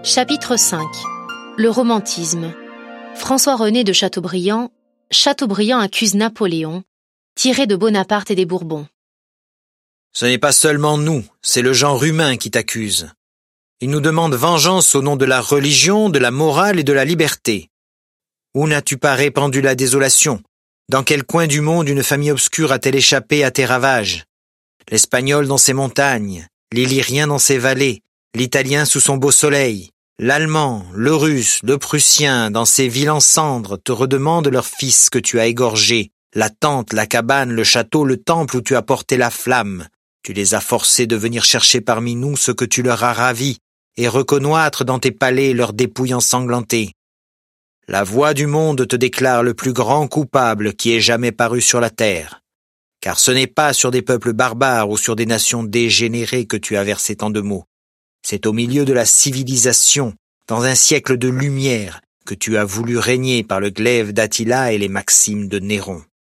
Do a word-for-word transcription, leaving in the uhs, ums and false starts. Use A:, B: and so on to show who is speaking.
A: Chapitre cinq. Le romantisme. François-René de Chateaubriand. Chateaubriand accuse Napoléon, tiré de Bonaparte et des Bourbons.
B: Ce n'est pas seulement nous, c'est le genre humain qui t'accuse. Il nous demande vengeance au nom de la religion, de la morale et de la liberté. Où n'as-tu pas répandu la désolation? Dans quel coin du monde une famille obscure a-t-elle échappé à tes ravages? L'Espagnol dans ses montagnes, l'Illyrien dans ses vallées, l'Italien sous son beau soleil, l'Allemand, le Russe, le Prussien dans ses villes en cendres te redemandent leurs fils que tu as égorgés, la tente, la cabane, le château, le temple où tu as porté la flamme. Tu les as forcés de venir chercher parmi nous ce que tu leur as ravi et reconnoître dans tes palais leurs dépouilles ensanglantées. La voix du monde te déclare le plus grand coupable qui ait jamais paru sur la terre. Car ce n'est pas sur des peuples barbares ou sur des nations dégénérées que tu as versé tant de maux. C'est au milieu de la civilisation, dans un siècle de lumière, que tu as voulu régner par le glaive d'Attila et les maximes de Néron.